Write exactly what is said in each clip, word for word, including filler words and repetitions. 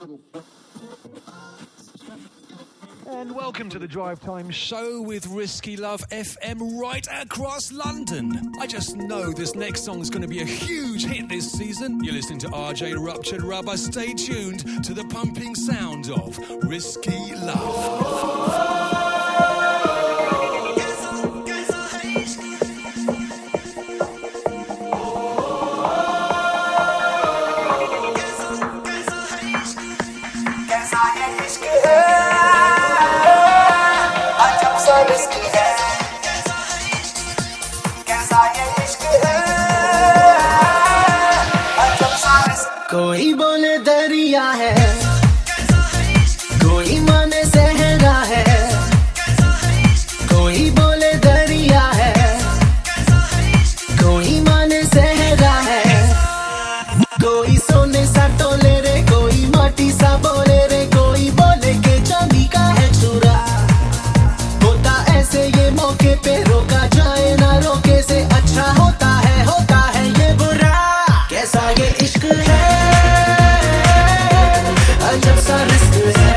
And welcome to the Drive Time Show with Risky Love F M right across London. I just know this next song is going to be a huge hit this season. You're listening to R J Ruptured Rubber. Stay tuned to the pumping sound of Risky Love. कोई बोले दरिया है, कोई माने सहरा है, कोई बोले दरिया है, कोई माने सहरा है, कोई सोने सा तोले रे, कोई माटी सा बोले रे, कोई बोले के चांदी का है चूरा। होता ऐसे ये मौके पे रोका जाए ना रोके से अच्छा होता है, होता है ये बुरा। कैसा ये इश्क है, अजब सा रिस्क है,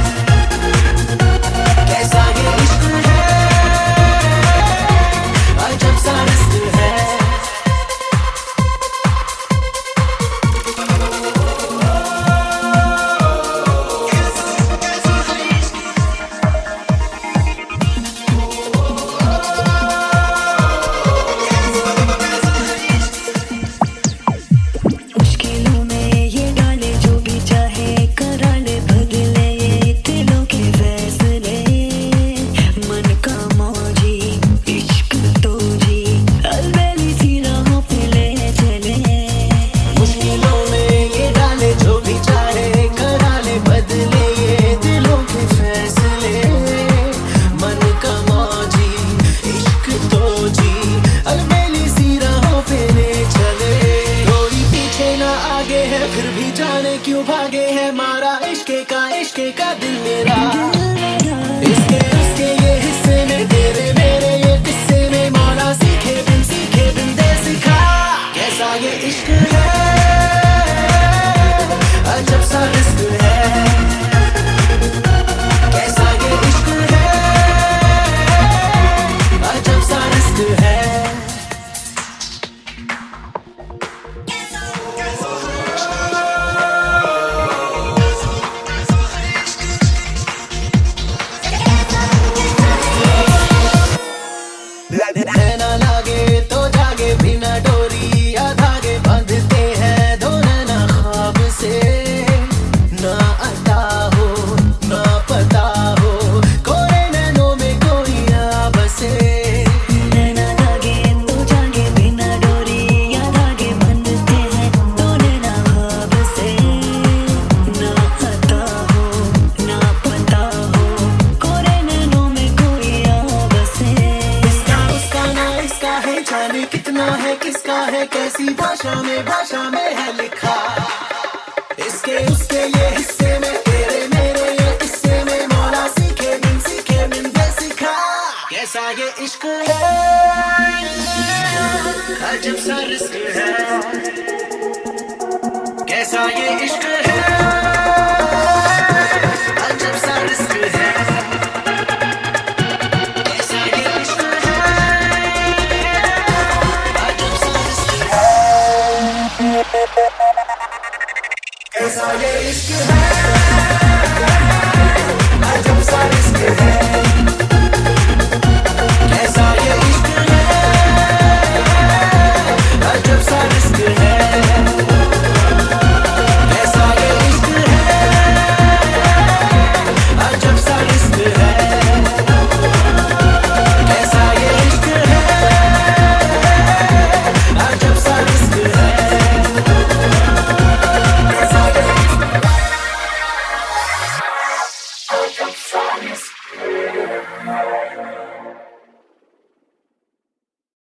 कैसा ये इश्क है, अजब सा रिस्क है। मुश्किलों में ये डाले जो भी चाहे करा ले, बदले ये दिलों के फैसले, मन का मौजी इश्क तो जी अलबेली सी राहों पे ले चले। मुश्किलों में ये डाले जो भी चाहे करा ले, बदले ये दिलों के फैसले, मन का मौजी इश्क तो जी अलबेली सी राहों पे ले चले। कोई पीछे ना आगे है फिर भी जाने क्यों भागे है, मारा इश्के का इश्के का दिल मेरा। इसके उसके ये हिस्से में तेरे मेरे ये किस्से में, मौला सीखे बिन सीखे बिन दे सिखा। कैसा ये इश्क है, अजब सा रिस्क है, कैसा ये इश्क है, अजब सा रिस्क है। नैना लागे तो जागे बिना डोरी या धागे, बांधते हैं दो नैना ख्वाब से। ना अता हो ना पता हो, कोरे नैनों में कोई आ बसे। नैना लागे तो जागे बिना डोरी या धागे, बंधते हैं तो नैना ख्वाब से। ना आता हो ना पता हो, कोरे नैनों में कोई आ बसे। इसका उसका ना इसका है, जाने कितना है किसका है, कैसी भाषा में भाषा में है लिखा। इसके उसके ये हिस्से में तेरे मेरे ये किस्से में, मौला सीखे बिन सीखे बिन दे सिखा। कैसा ये इश्क है, अजब सा रिस्क है, कैसा ये इश्क है, अजब सा रिस्क है, कैसा ये इश्क है, अजब सा रिस्क है, कैसा ये इश्क है, अजब सा रिस्क है।